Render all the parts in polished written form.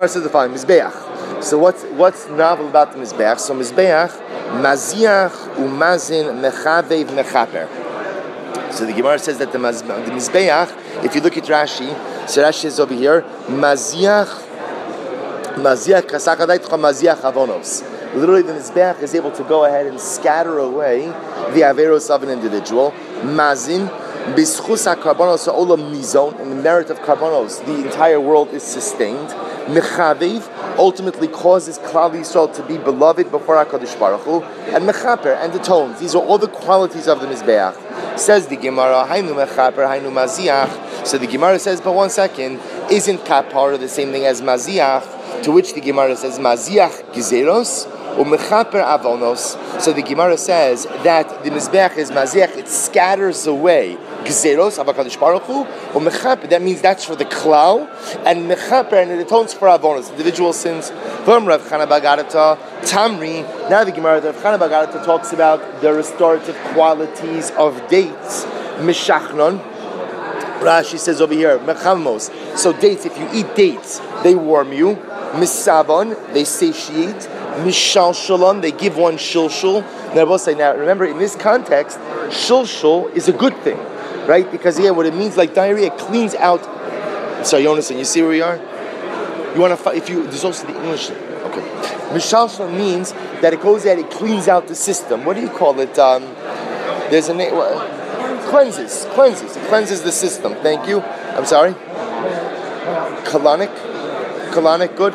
This is the following Mizbeach. So what's novel about the Mizbeach? So Mizbeach, Maziach umazin mechavev mechaper. So the Gemara says that the Mizbeach, if you look at Rashi, so Rashi is over here, Maziach kasakadaytcha Maziach avonos. Literally, the Mizbeach is able to go ahead and scatter away the averos of an individual. Mazin, bischus ha-karbonos ha'olam nizon, in the merit of karbonos, the entire world is sustained. Mechavev ultimately causes Klal Yisrael to be beloved before HaKadosh Baruch Hu, and mechaper, and atones. These are all the qualities of the Mizbeach. Says the Gemara, Hainu mechaper, Hainu maziach. So the Gemara says, but one second, isn't kapara the same thing as maziach? To which the Gemara says, maziach gizeros, or mechaper avonos. So the Gemara says that the Mizbeach is maziach, it scatters away Gzeros of HaKadosh Baruch Hu, or mechaper, that means that's for the klal, and mechaper, and it atones for avonos, individual sins. From Rav Chana Bagadata, Tamri, now the Gemara, Rav Chana Bagadata talks about the restorative qualities of dates, mishachnon. Rashi says over here, mechamos. So dates, if you eat dates, they warm you. Misavon, they satiate. Mishal shalom, they give one shilshul. Now I will say, now remember, in this context, shilshul is a good thing. Right? Because what it means, like diarrhea, it cleans out. Sorry, Yonason, you see where we are? You want to there's also the English. Okay. Mishalshal means that it goes out, it cleans out the system. What do you call it? There's a name. Cleanses. It cleanses the system. Thank you. I'm sorry. Colonic, good.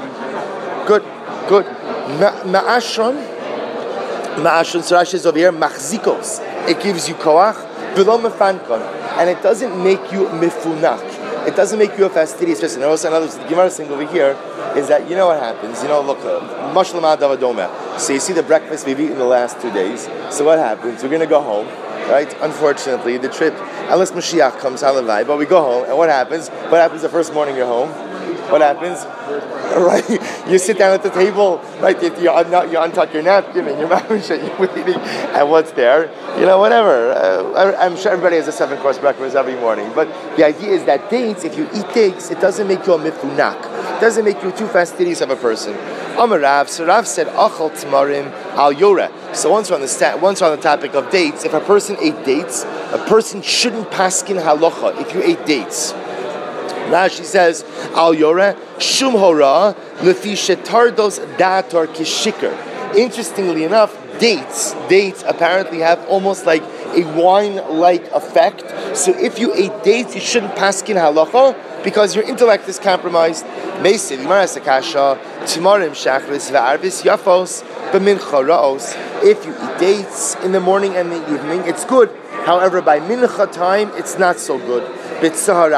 Ma'ashron, so Rashi is over here, machzikos. It gives you koach. And it doesn't make you mifunach. It doesn't make you a fastidious person. And also another, the Gemara thing over here is that, you know what happens? Look, mashlama davadoma. So you see the breakfast we've eaten the last 2 days. So what happens? We're going to go home, right? Unfortunately, the trip, unless Mashiach comes, halavai, but we go home, and what happens? What happens the first morning you're home? What happens? Right, you sit down at the table, right? You untuck your napkin and your mouth and you're waiting, and what's there? Whatever. I'm sure everybody has a 7-course breakfast every morning, but the idea is that dates, if you eat dates, it doesn't make you a mifunak. It doesn't make you too fastidious of a person. Amar Rav, so Rav said, Achal tmarim al yora. So once we're on the topic of dates, if a person ate dates, a person shouldn't paskin halacha if you ate dates. Rashi says, Al Yoreh, Shum Hora, Lefi Shetardos Dator Kishikr. Interestingly enough, dates apparently have almost like a wine-like effect. So if you ate dates, you shouldn't paskin halacha because your intellect is compromised. Meisiv, Gemara Sakasha, Tmarim Shachris V'Arvis Yafos, B'Mincha Ra'os. If you eat dates in the morning and the evening, it's good. However, by mincha time, it's not so good. But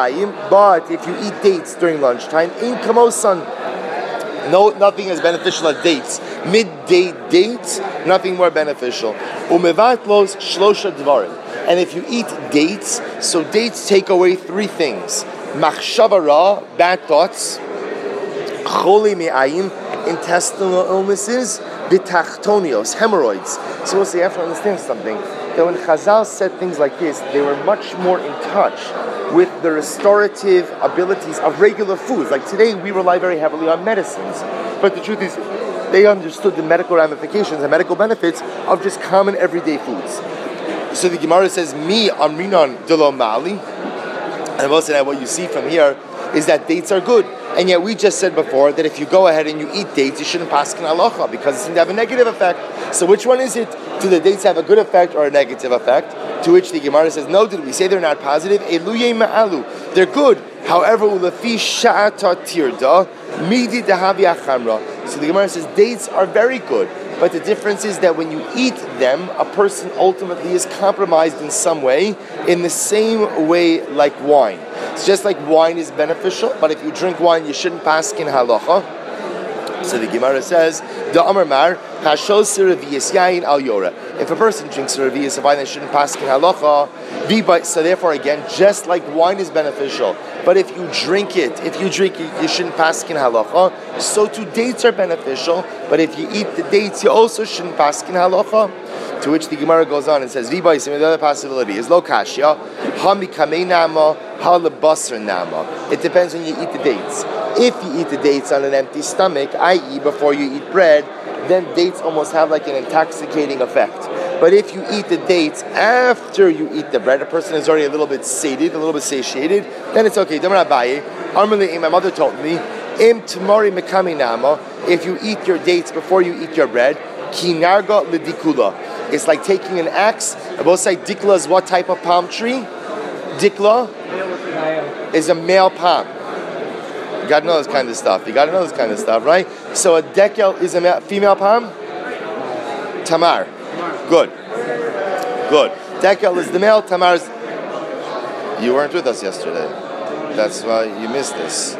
if you eat dates during lunchtime, in kamosan, nothing as beneficial as dates. Midday dates, nothing more beneficial. Umevatlos shlosha dvarim. And if you eat dates, so dates take away 3 things: machshava ra, bad thoughts; choli me'ayim, intestinal illnesses; bitachtonios, hemorrhoids. So we'll say, you have to understand something. That when Chazal said things like this, they were much more in touch with the restorative abilities of regular foods. Like today, we rely very heavily on medicines. But the truth is, they understood the medical ramifications and medical benefits of just common everyday foods. So the Gemara says, Mi amrinan de lo mali. And I've also said what you see from here is that dates are good. And yet we just said before that if you go ahead and you eat dates, you shouldn't paskin halacha because it's going to have a negative effect. So which one is it? Do the dates have a good effect or a negative effect? To which the Gemara says, no, did we say they're not positive? Eluye ma'alu. They're good. However, ulafi sha'ata tirda, midi dahavi achamra. So the Gemara says dates are very good. But the difference is that when you eat them, a person ultimately is compromised in some way, in the same way like wine. It's just like wine is beneficial, but if you drink wine, you shouldn't paskin halacha. So the Gemara says, "Da Amar Mar Hashos Siraviyas Yain Al Yora." If a person drinks Siraviyas of wine, they shouldn't paskin halacha. So therefore, again, just like wine is beneficial, but if you drink it, you shouldn't paskin halacha. So too, dates are beneficial, but if you eat the dates, you also shouldn't paskin halacha. To which the Gemara goes on and says, "Vibai." The other possibility is lo kashya, ha mikamei nama, ha lebasar nama. It depends when you eat the dates. If you eat the dates on an empty stomach, i.e. before you eat bread, then dates almost have like an intoxicating effect. But if you eat the dates after you eat the bread, a person is already a little bit sated, a little bit satiated, then it's okay. My mother told me, if you eat your dates before you eat your bread, kinarga lidikula. It's like taking an axe. I both say dikla is what type of palm tree? Dikla is a male palm. You gotta know this kind of stuff. Right? So a dekel is a female palm? Tamar. Good. Dekel is the male, Tamar's... You weren't with us yesterday. That's why you missed this.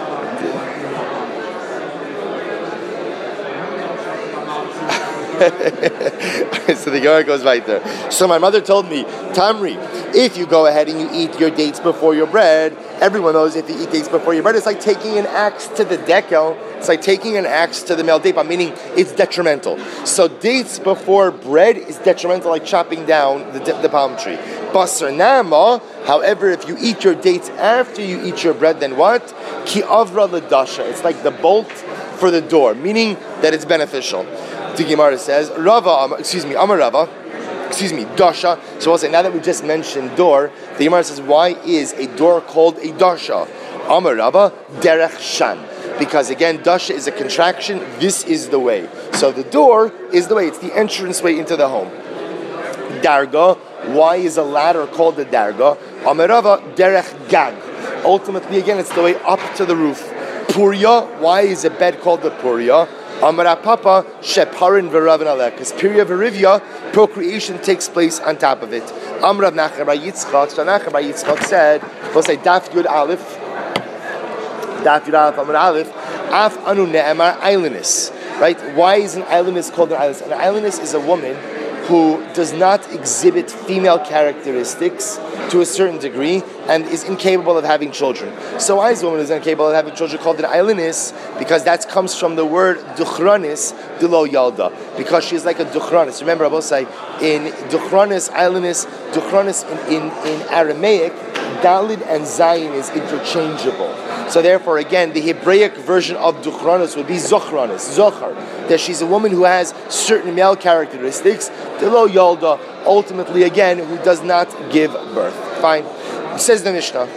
So the Gemara goes right there. So my mother told me, Tamri, if you go ahead and you eat your dates before your bread, everyone knows if you eat dates before your bread, it's like taking an axe to the dekel. It's like taking an axe to the male date, meaning it's detrimental. So dates before bread is detrimental, like chopping down the palm tree. Basar nama, however, if you eat your dates after you eat your bread, then what? Ki avra ledasha. It's like the bolt for the door, meaning that it's beneficial. The Gemara says, Amar Rava, Dasha. So we'll say, now that we just mentioned door, the Gemara says, why is a door called a Dasha? Amar Rava, Derech Shan. Because again, Dasha is a contraction, this is the way. So the door is the way, it's the entrance way into the home. Darga, why is a ladder called a Darga? Amar Rava, Derech Gag. Ultimately, again, it's the way up to the roof. Purya, why is a bed called the Purya? Amara Papa Sheparin V'Ravin Aleh, because Pirya V'Rivya, procreation takes place on top of it. Amrav Nachman Bar Yitzchak, so Nachman Bar Yitzchak said, we'll say Daf Yud Aleph, Amar Aleph, Af Anu Ne'emar Eilinus. Right? Why is an Eilinus called an Eilinus? An Eilinus is a woman who does not exhibit female characteristics to a certain degree and is incapable of having children. So why is a woman who is incapable of having children called an Eilinus? Because that comes from the word duchranis, dilo yalda. Because she is like a duchranis. Remember, I will say, in duchranis, Eilinus, duchranis in Aramaic, Dalid and Zayin is interchangeable. So therefore, again, the Hebraic version of duchranis would be zochranis, zochar. That she's a woman who has certain male characteristics, dilo yalda, ultimately, again, who does not give birth. Fine. It says the Mishnah.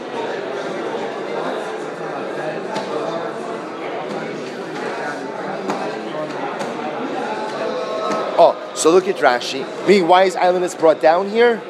Oh, so look at Rashi. Meaning, why is Eilinus brought down here?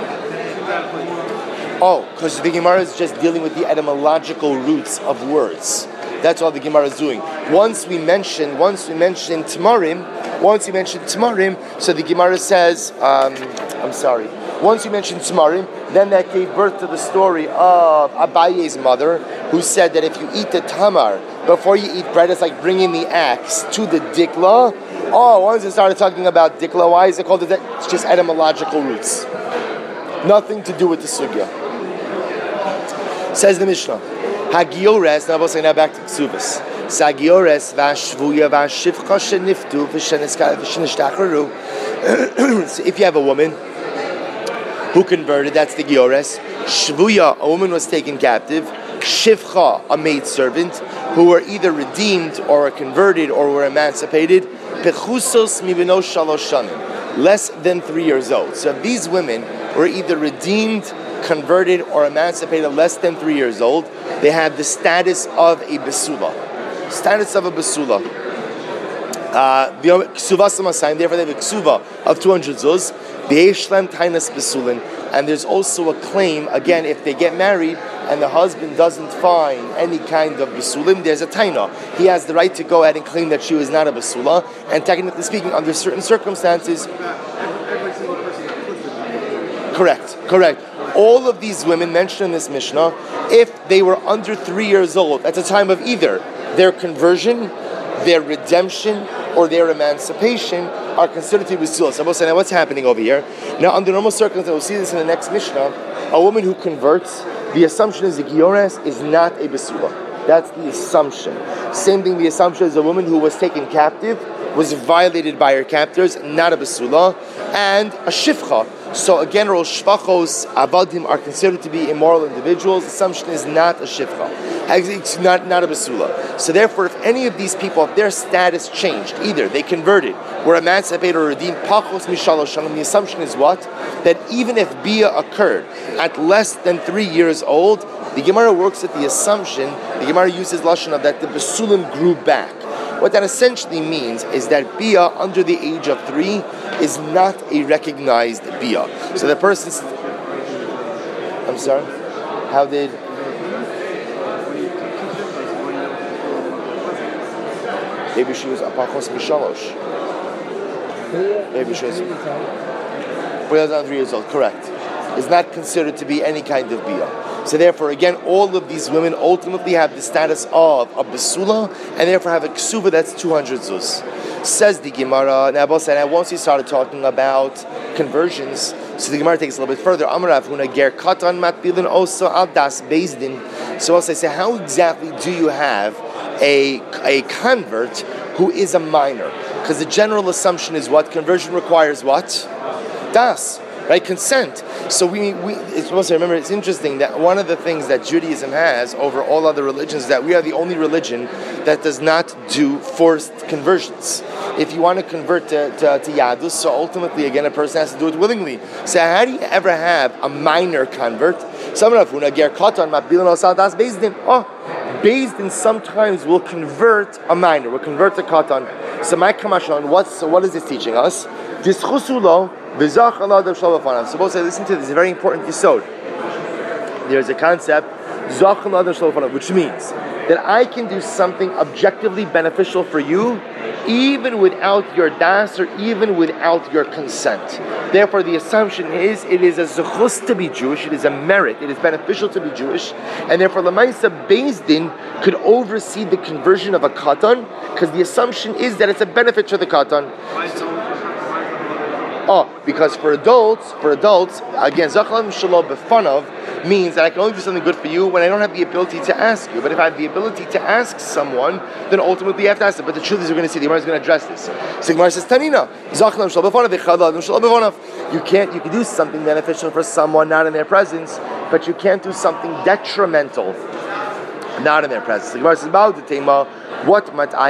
Oh, because the Gemara is just dealing with the etymological roots of words. That's all the Gemara is doing. Once we mentioned Tamarim, so the Gemara says, once you mentioned Tamarim, then that gave birth to the story of Abaye's mother, who said that if you eat the tamar before you eat bread, it's like bringing the axe to the dikla. Oh, once it started talking about dikla, why is it called the dikla? It's just etymological roots. Nothing to do with the sugya. Says the Mishnah. Hagiores, now we'll say now back to Ksubas. Sagiores vashvuya vashivcha sheniftu v'shenishtachru. So if you have a woman who converted, that's the giores. Shvuya, a woman was taken captive. Shivcha, a maidservant, who were either redeemed or were converted or were emancipated. Pechusos mibino shalosh shanim, less than 3 years old. So if these women were either redeemed, converted, or emancipated less than 3 years old, they have the status of a besula. Therefore they have a ksuva of 200 zuz. And there's also a claim, again, if they get married and the husband doesn't find any kind of besulim, there's a taina. He has the right to go ahead and claim that she was not a besula. And technically speaking, under certain circumstances, correct. All of these women mentioned in this Mishnah, if they were under 3 years old at the time of either their conversion, their redemption, or their emancipation, are considered to be besula. So now what's happening over here? Now, under normal circumstances, we'll see this in the next Mishnah, a woman who converts, the assumption is the giores is not a besula. That's the assumption. Same thing, the assumption is a woman who was taken captive, was violated by her captors, not a besula, and a shifcha. So a general shvachos, avadim are considered to be immoral individuals. Assumption is not a shifcha. It's not a basula. So therefore, if any of these people, if their status changed, either they converted, were emancipated or redeemed, pachos mishalosh shanim, the assumption is what? That even if bia occurred at less than 3 years old, the Gemara works at the assumption, the Gemara uses lashon of that the basulim grew back. What that essentially means is that bia under the age of 3 is not a recognized bia. So the person's... I'm sorry? How did... Maybe she was apachos mishalosh. Maybe she was... But under 3 years old, correct. Is not considered to be any kind of bia. So therefore, again, all of these women ultimately have the status of a besula, and therefore have a ksuva that's 200 zuz. Says the Gemara, now once he started talking about conversions, so the Gemara takes a little bit further. Amarav huna ger katan matbilin also al das bezdin. So also I say, how exactly do you have a convert who is a minor? Because the general assumption is what? Conversion requires what? Das. Right, consent. So it's supposed to remember. It's interesting that one of the things that Judaism has over all other religions is that we are the only religion that does not do forced conversions. If you want to convert to Yadus, so ultimately again a person has to do it willingly. So how do you ever have a minor convert? Bezdin sometimes will convert a minor, will convert a katan. So my kamashon, what is this teaching us? Suppose I listen to this, very important yisod. There's a concept, which means that I can do something objectively beneficial for you, even without your das or even without your consent. Therefore, the assumption is it is a zechus to be Jewish, it is a merit, it is beneficial to be Jewish, and therefore Lamaisa Bezdin could oversee the conversion of a katan, because the assumption is that it's a benefit to the katan. Because for adults, again, Zachlam Shalom Befanov means that I can only do something good for you when I don't have the ability to ask you. But if I have the ability to ask someone, then ultimately I have to ask them. But the truth is, we're going to see, the Gemara is going to address this. So Gemara says, Tanina, Zachlam Shalom Befanov, you can do something beneficial for someone not in their presence, but you can't do something detrimental not in their presence. The Gemara says, what might I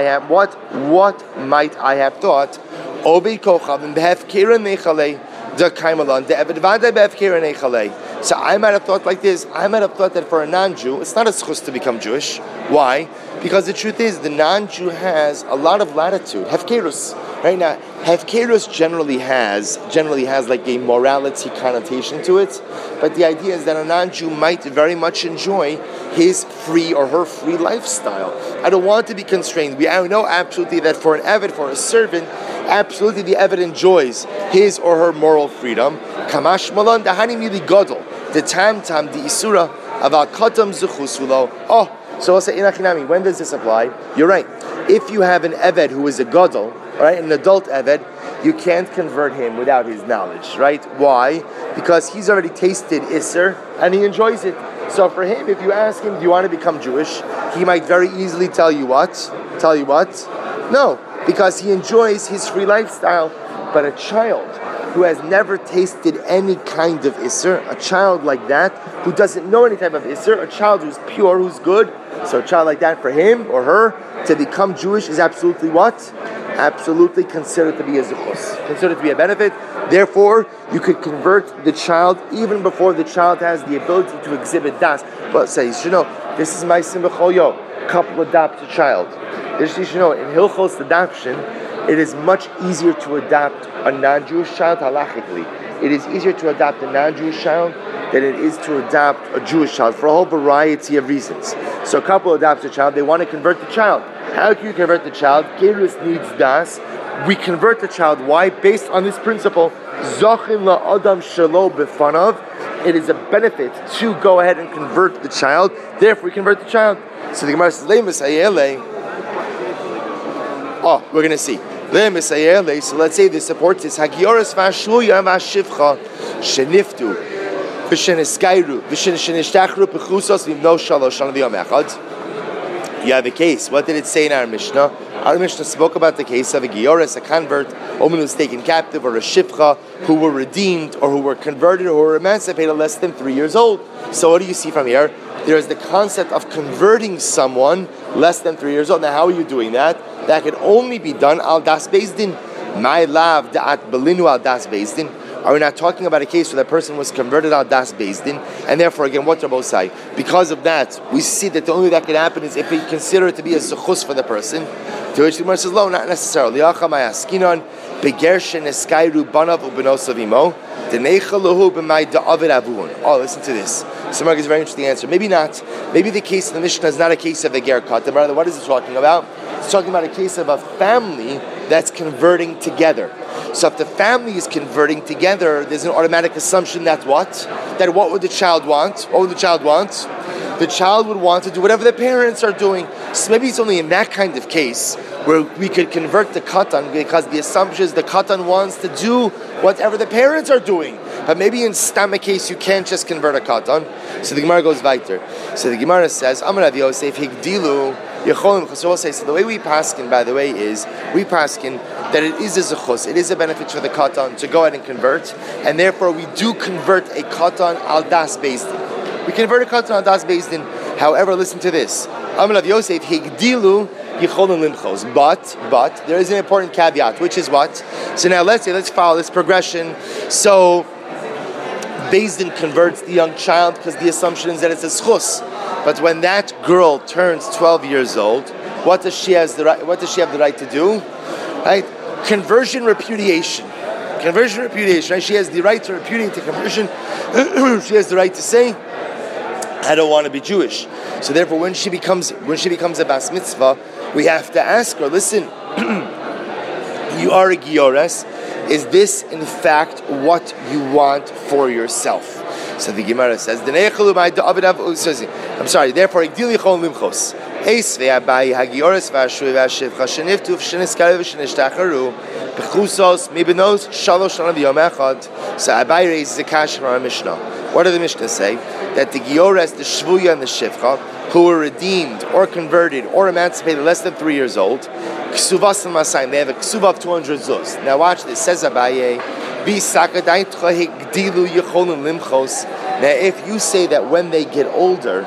have thought? Obey Kochav behefkira nechale the kaimalan the evidvada behefkira nechale. So I might have thought like this. I might have thought that for a non-Jew, it's not a schus to become Jewish. Why? Because the truth is, the non-Jew has a lot of latitude. Hefkerus, right now, hefkerus generally has like a morality connotation to it. But the idea is that a non-Jew might very much enjoy his free or her free lifestyle. I don't want to be constrained. I know absolutely that for an Eved, for a servant, absolutely the Eved enjoys his or her moral freedom. Kamash malan dahani mili godol the tam the isura aval katam zuchusulo. So I'll say inachinami. When does this apply? You're right. If you have an Eved who is a godol, right, an adult Eved, you can't convert him without his knowledge, right? Why? Because he's already tasted Isser and he enjoys it. So for him, if you ask him, do you want to become Jewish? He might very easily tell you what? No, because he enjoys his free lifestyle. But a child who has never tasted any kind of Isser, a child like that, who doesn't know any type of Isser, a child who's pure, who's good, so a child like that, for him or her, to become Jewish is absolutely what? Absolutely considered to be a zuchus, considered to be a benefit. Therefore, you could convert the child even before the child has the ability to exhibit das. But says, this is my simcha couple adopts a child. You should know, in Hilchos adoption, it is much easier to adopt a non-Jewish child halachically. It is easier to adopt a non-Jewish child than it is to adopt a Jewish child for a whole variety of reasons. So a couple adopts a child, they want to convert the child. How can you convert the child? Gerus needs das. We convert the child. Why? Based on this principle, Zochin la'adam shelo b'fanav. It is a benefit to go ahead and convert the child. Therefore, we convert the child. So the Gemara says, we're going to see. So let's say this supports this. Hagioras v'ashuya v'ashivcha sheniftu v'sheneskayru v'shenishtachru p'chusos v'imno shalosh shana v'yom echad. You have a case. What did it say in our Mishnah? Our Mishnah spoke about the case of a Gioris, a convert, a woman who was taken captive, or a Shivcha, who were redeemed, or who were converted, or who were emancipated less than 3 years old. So what do you see from here? there is the concept of converting someone less than 3 years old. Now, how are you doing that? That can only be done al das beis din. My lav da'at belinu al das beis din. Are we not talking about a case where that person was converted al das beis din? And therefore, again, what Rabbi say? Because of that, we see that the only way that can happen is if we consider it to be a zechus for the person. To which the Gemara says, no, not necessarily. Oh, listen to this. Samar gives a very interesting answer. Maybe not. Maybe the case of the Mishnah is not a case of a ger katan. Rather, what is it talking about? It's talking about a case of a family that's converting together. So if the family is converting together, there's an automatic assumption that what? That what would the child want? What would the child want? The child would want to do whatever the parents are doing. So maybe it's only in that kind of case where we could convert the katan, because the assumption is the katan wants to do whatever the parents are doing. But maybe in stomach case you can't just convert a katan. So the Gemara goes weiter. So the Gemara says, Amar Rav Yosef higdilu yecholim chosrosei. So the way we paskin, by the way, is we paskin that it is a zechus, it is a benefit for the katan to go ahead and convert, and therefore we do convert a katan al das beis din. We convert a katan al das beis din. However, listen to this. Amar Rav Yosef higdilu yecholim limchos. But there is an important caveat, which is what? So now let's follow this progression. So Beis Din converts the young child because the assumption is that it's a zechus. But when that girl turns 12 years old, what does she have the right to do? Right? Conversion repudiation. Right? She has the right to repudiate the conversion. She has the right to say, I don't want to be Jewish. So therefore, when she becomes a bas mitzvah, we have to ask her, listen, you are a giores. Is this in fact what you want for yourself? So the Gemara says, I'm sorry, therefore, so Abaye raises a kasha from our Mishnah. What do the Mishnah say? That the Giores, the Shvuya and the Shivcha, who were redeemed or converted or emancipated less than 3 years old, Ksuvas and Masayim, they have a Ksuva of 200 zuz. Now watch this, says Abaye, now if you say that when they get older,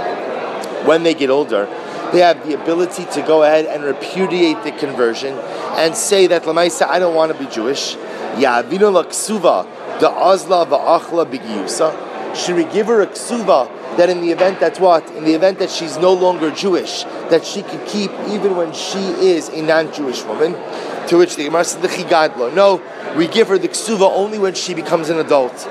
they have the ability to go ahead and repudiate the conversion and say that Lamaisa, I don't want to be Jewish. Ya'avinu la ksuva, the azla va'achla b'giyusa. Should we give her a ksuva that in the event that's what? In the event that she's no longer Jewish, that she could keep even when she is a non-Jewish woman? To which the Gemara says, no, we give her the ksuva only when she becomes an adult.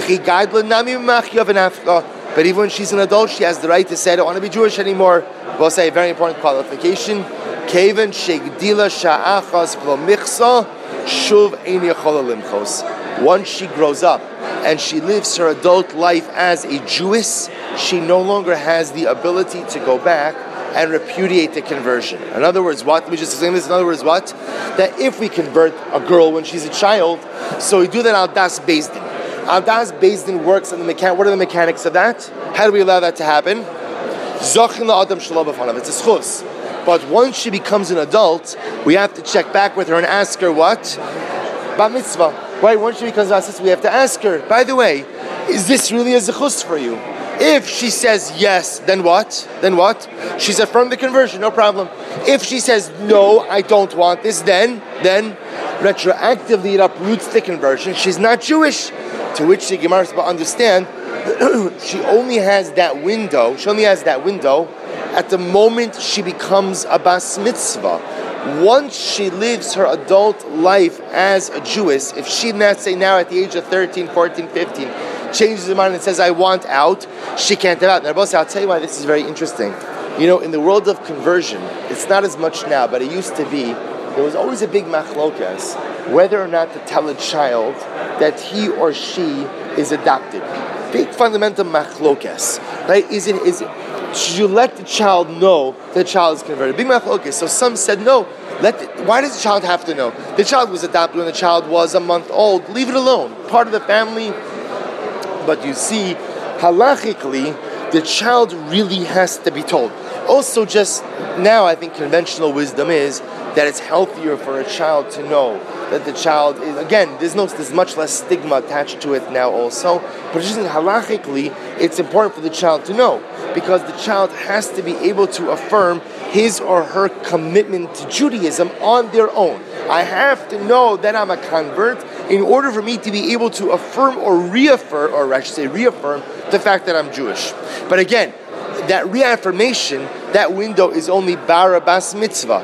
But even when she's an adult, she has the right to say, I don't want to be Jewish anymore. We'll say a very important qualification. Keven shegdila sha'achas v'lo michsa shuv ein yachola limchos. Once she grows up and she lives her adult life as a Jewess, she no longer has the ability to go back and repudiate the conversion. In other words, what? Let me just explain this. In other words, what? That if we convert a girl when she's a child, so we do that al das beis din. Al das beis din works on the mechanic. What are the mechanics of that? How do we allow that to happen? Zochin la'adam shelo b'fanav. It's a schus. But once she becomes an adult, we have to check back with her and ask her what? Bar mitzvah. Right? Once she becomes a sister, we have to ask her, by the way, is this really a zechus for you? If she says yes, then what? She's affirmed the conversion, no problem. If she says no, I don't want this, then retroactively it uproots the conversion. She's not Jewish. To which the Gemara understand, she only has that window at the moment she becomes a bas mitzvah. Once she lives her adult life as a Jewess, if she, let's say now at the age of 13, 14, 15, changes her mind and says, I want out, she can't have out. Now, I'll tell you why this is very interesting. You know, in the world of conversion, it's not as much now, but it used to be, there was always a big machlokas whether or not to tell a child that he or she is adopted. Big fundamental machlokas, right? Should you let the child know the child is converted? Big machlokas. So some said no. Why does the child have to know? The child was adopted when the child was a month old. Leave it alone. Part of the family. But you see, halachically, the child really has to be told. Also, just now, I think conventional wisdom is that it's healthier for a child to know that the child is, again, there's much less stigma attached to it now also, but just halachically, it's important for the child to know. because the child has to be able to affirm his or her commitment to Judaism on their own. I have to know that I'm a convert in order for me to be able to affirm or reaffirm, or I should say reaffirm, the fact that I'm Jewish. But again, that reaffirmation, that window is only bara bas mitzvah.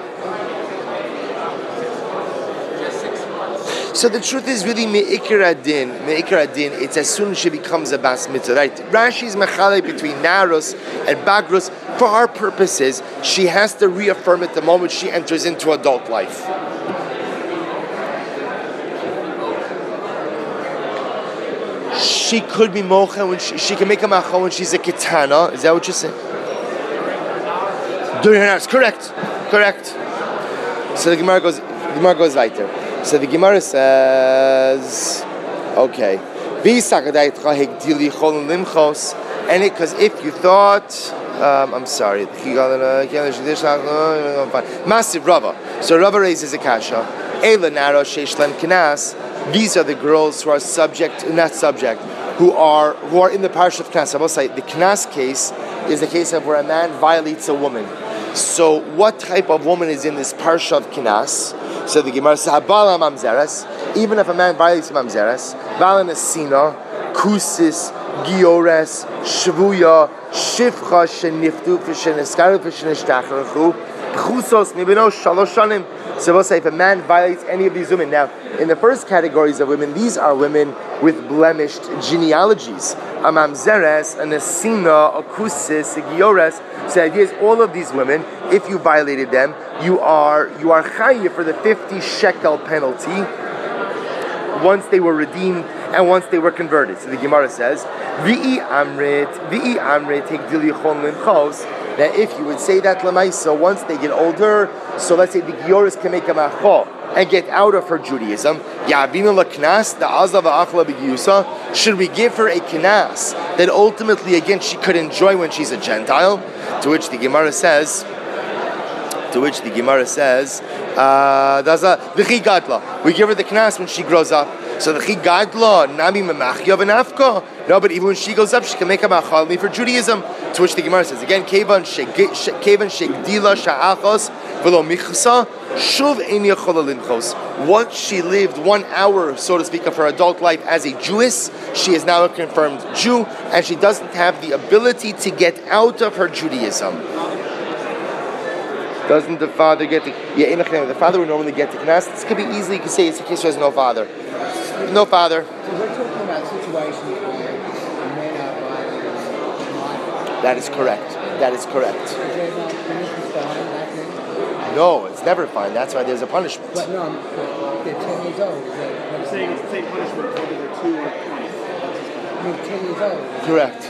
So the truth is really me'ikar adin, it's as soon as she becomes a bas mitzvah, right? Rashi's mechalek between naros and bagros. For our purposes, she has to reaffirm it the moment she enters into adult life. She could be mocha when she can make a macha when she's a ketana. Is that what you're saying? During her naros, correct. So the Gemara goes weiter. So the Gemara says, okay, and because if you thought, I'm sorry, massive Rava. So Rava raises a kasha. These are the girls who are who are in the parish of Knas. I will say the Knas case is the case of where a man violates a woman. So what type of woman is in this parsha of Knas? So the Gemara says, Habala mamzeres, even if a man violates mamzeres, Valanesina, Kusis, Giores, Shvuya, Shivcha, Sheniftu, Fisheneskaru, Fisheneshtacharachu, Chusos, Mibino, Shaloshanim. So we'll say if a man violates any of these women. Now, in the first categories of women, these are women with blemished genealogies. A mamzeres, a nesina, a kusis, a giores. So the idea is all of these women, if you violated them, you are chayiv for the 50 shekel penalty once they were redeemed and once they were converted. So the Gemara says, V'i amrit higdili chon limchos. That if you would say that lemaisa once they get older, so let's say the Gioris can make a macho and get out of her Judaism, Ya'avinu laknas the azav achla b'giyusa. Should we give her a knas that ultimately again she could enjoy when she's a Gentile? To which the Gemara says, v'chi gadla. We give her the knas when she grows up. So the chigadla nami memachya v'nafka. No, but even when she goes up, she can make a machalmi for Judaism. To which the Gemara says again, kevan shegdila sha'achos v'lo michsa shuv ein yachola linchos. Once she lived 1 hour, so to speak, of her adult life as a Jewess, she is now a confirmed Jew, and she doesn't have the ability to get out of her Judaism. Doesn't the father get the... Yeah, the father would normally get the knas. This could be easily, you could say it's a case where there's no father. No father. So we're talking about situations where men are violating. That is correct. Is there no punishment behind that then? No, it's never fine. That's why there's a punishment. But no, they're 10 years old. I'm saying it's the same punishment whether they're 2 or 20. I mean, 10 years old. Correct.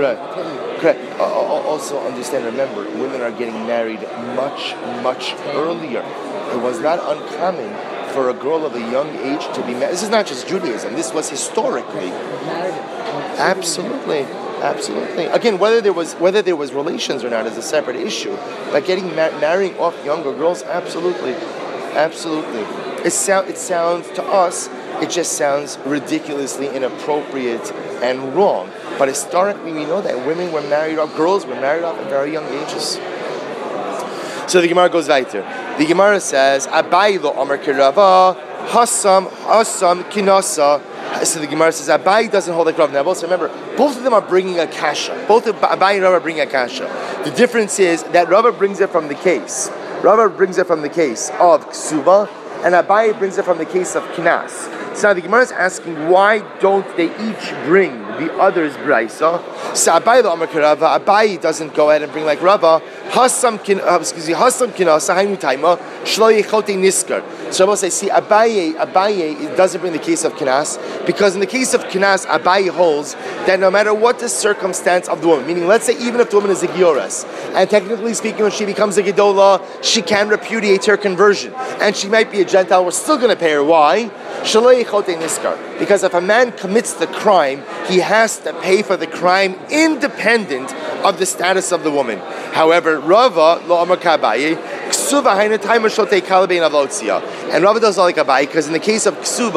Also understand, remember, women are getting married much, much earlier. It was not uncommon for a girl of a young age to be married. This is not just Judaism. This was historically. Absolutely. Again, whether there was relations or not is a separate issue. But marrying off younger girls, absolutely. It sounds to us. It just sounds ridiculously inappropriate and wrong. But historically, we know that women were married off, girls were married off at very young ages. So the Gemara goes weiter. The Gemara says, Abai lo Amar Kirava, Hasam Kinasa. So the Gemara says, Abai doesn't hold like Rav. Now, also remember, both of them are bringing a kasha. Both Abai and Rav are bringing a kasha. The difference is that Rav brings it from the case. Rav brings it from the case of Ksuba, and Abai brings it from the case of Kinas. So now the Gemara is asking, why don't they each bring the other's brayso? So Abai doesn't go ahead and bring like Rava. Hasam kinasa haynu taima shlo yechote niskar. So I will say, see, Abaye doesn't bring the case of kinas, because in the case of kinas, Abaye holds that no matter what the circumstance of the woman, meaning let's say even if the woman is a giores, and technically speaking, when she becomes a gedola, she can repudiate her conversion, and she might be a Gentile, we're still going to pay her. Why? Because if a man commits the crime, he has to pay for the crime independent of the status of the woman. However, Rava lo amar kabaye ksuba haina taima shote kalabein avlotzia, and Rava does not like Abaye because in the case of ksuba,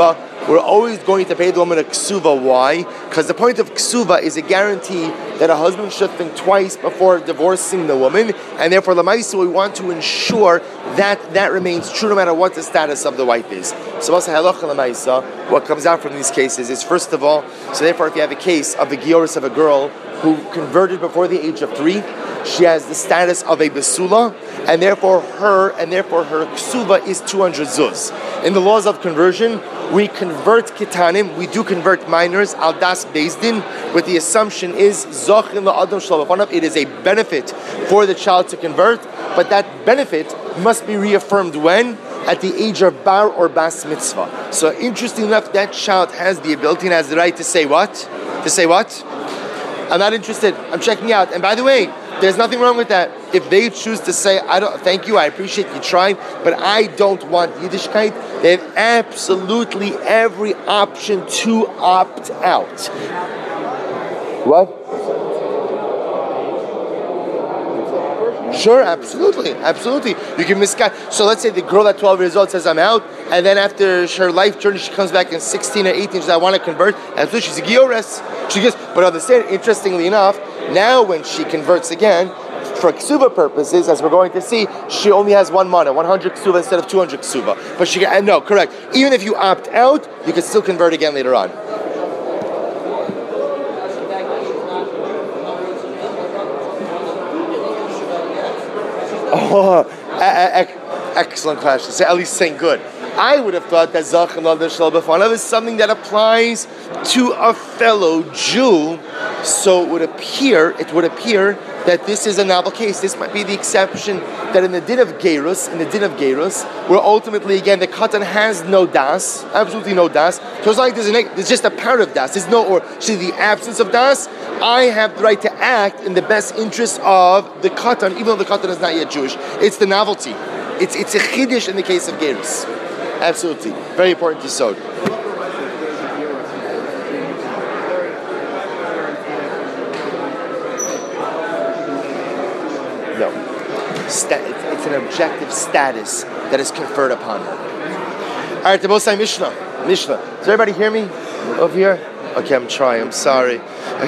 we're always going to pay the woman a ksuva. Why? Because the point of ksuva is a guarantee that a husband should think twice before divorcing the woman, and therefore lamaisa we want to ensure that that remains true no matter what the status of the wife is. So also halacha lamaisa, what comes out from these cases is, first of all, so therefore if you have a case of the gioris of a girl who converted before the age of 3, she has the status of a besula, and therefore her ksuva is 200 zuz. In the laws of conversion, we convert kitanim, we do convert minors, al das bezdin, with the assumption is zochin la'adam shalav. It is a benefit for the child to convert, but that benefit must be reaffirmed when? At the age of bar or bas mitzvah. So interestingly enough, that child has the ability and has the right to say what? To say what? I'm not interested. I'm checking out. And by the way, there's nothing wrong with that. If they choose to say, I don't, thank you, I appreciate you trying, but I don't want Yiddishkeit, they have absolutely every option to opt out. What? Sure, absolutely. You can misguide. So let's say the girl at 12 years old says, I'm out, and then after her life journey, she comes back in 16 or 18, she says, I want to convert, and so she's a giores. She goes, but understand, interestingly enough, now when she converts again, for ksuva purposes, as we're going to see, she only has one mana, 100 ksuva instead of 200 ksuva. But she can, no, correct. Even if you opt out, you can still convert again later on. Oh, excellent question. So at least saying good. I would have thought that Zachan Ladan Shel B'fanav is something that applies to a fellow Jew. So it would appear that this is a novel case. This might be the exception that in the din of Gerus, where ultimately again the katan has no das, absolutely no das. So it's like there's just a part of das. There's no, or the absence of das. I have the right to act in the best interest of the katan, even though the katan is not yet Jewish. It's the novelty. It's a chiddush in the case of Gerus. Absolutely. Very important to sod. No. It's an objective status that is conferred upon her. All right, the Bosai Mishnah. Does everybody hear me over here? Okay, I'm trying. I'm sorry.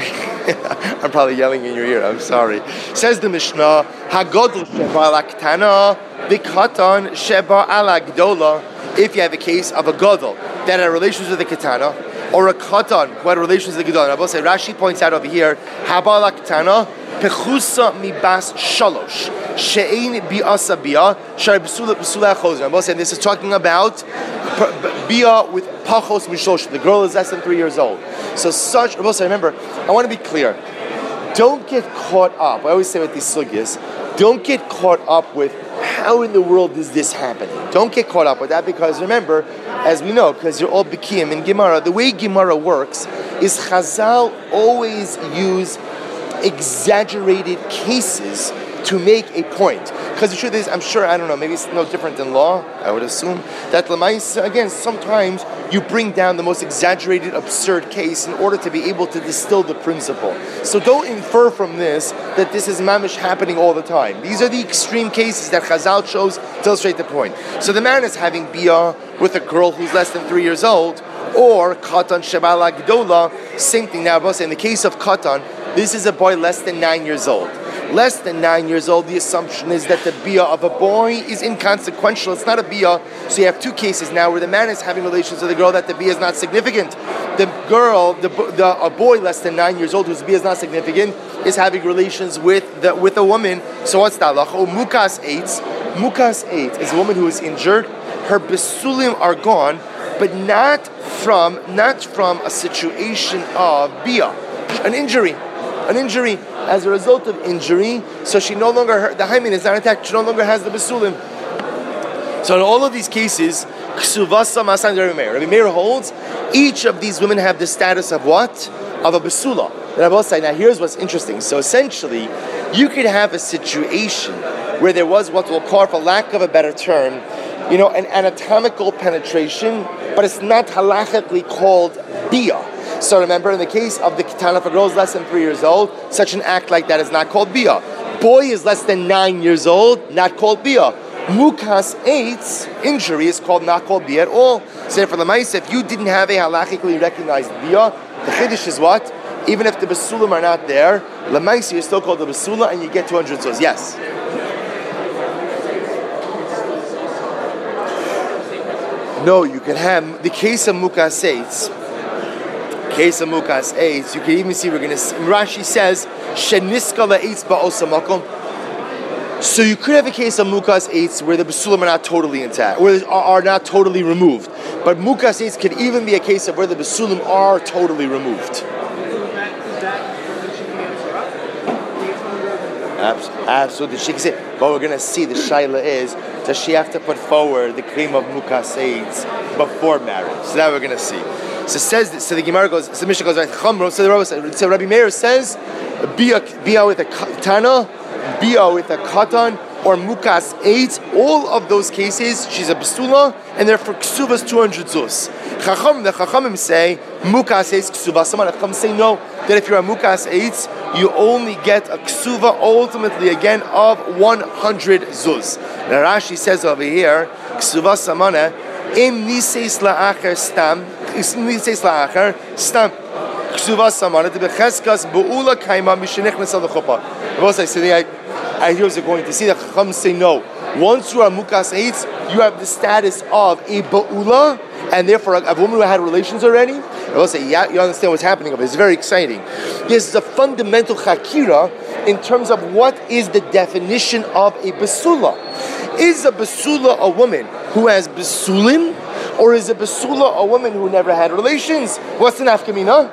I'm probably yelling in your ear. I'm sorry. Says the Mishnah, Hagodl sheba ala ktana, v'katan sheba ala gdola. If you have a case of a gadol that had relations with the katana, or a katan who had relations with the gadol. And Rashi points out over here, haba ala ktana, pechusa mibas shalosh, she'ein bi'asa bia, shar b'sula chozin. And this is talking about bia with pachos mishosh. The girl is less than 3 years old. So such, remember, I want to be clear. Don't get caught up. I always say with these sugyas, don't get caught up with how in the world is this happening. Don't get caught up with that, because remember, as we know, because you're all Bikiyim in Gemara, the way Gemara works is Chazal always use exaggerated cases to make a point. Because the truth is, I'm sure, I don't know, maybe it's no different than law, I would assume, that Lamaisa, again, sometimes you bring down the most exaggerated, absurd case in order to be able to distill the principle. So don't infer from this that this is mamish happening all the time. These are the extreme cases that Chazal chose to illustrate the point. So the man is having bia with a girl who's less than 3 years old, or katan shebala gdola, same thing. Now, in the case of katan, this is a boy less than 9 years old. Less than 9 years old, the assumption is that the bia of a boy is inconsequential. It's not a bia. So you have two cases now where the man is having relations with a girl that the bia is not significant. The girl, a boy less than 9 years old whose bia is not significant is having relations with a woman. So what's that? Mukas 8. Mukas 8 is a woman who is injured. Her besulim are gone, but not from a situation of bia, an injury. As a result of injury, so she no longer, the hymen is not attacked, she no longer has the besulim. So in all of these cases, ksuvasa masan Rabbi Meir holds, each of these women have the status of what? Of a besula. Now here's what's interesting. So essentially, you could have a situation where there was what we'll call, for lack of a better term, an anatomical penetration, but it's not halachically called bia. So remember, in the case of the katana for girls less than 3 years old, such an act like that is not called bia. Boy is less than 9 years old, not called bia. Mukas eitz, injury, is called not called bia at all. So for the mice, if you didn't have a halachically recognized bia, the chiddush is what? Even if the basulim are not there, lemaisi is still called the basula, and you get 200 zuz. Yes. No, you can have the case of mukas eitz. Case of mukas eitz. You can even see Rashi says sheniska la'eitz ba'osamakom. So you could have a case of mukas eitz where the basulim are not totally intact, or are not totally removed. But mukas eitz could even be a case of where the basulim are totally removed. Absolutely, she can say. But we're going to see the shaila is, does she have to put forward the claim of mukas eitz before marriage? So now we're going to see. So the Gemara goes. So the Mishnah goes right. So Rabbi Meir says, bia with a tana, bia with a katan, or mukas eitz. All of those cases, she's a basula, and therefore ksuvas 200 zuz. The Chachamim say mukas eitz ksuva. Some of the Chachamim say no, that if you're a mukas eitz, you only get a ksuva ultimately again of 100 zuz. Now Rashi says over here, ksuva samana im niseis la'acher stam ksuva samana de becheskas bu'ula kaima mishenichnes al chuppah. I hear you're going to see the Chacham say no. Once you are mukas eitz, you have the status of a ba'ula, and therefore a woman who had relations already. I will say, yeah, you understand what's happening of it. It's very exciting. This is a fundamental chakira in terms of what is the definition of a basula. Is a basula a woman who has basulim, or is a basula a woman who never had relations? What's the nafkamina?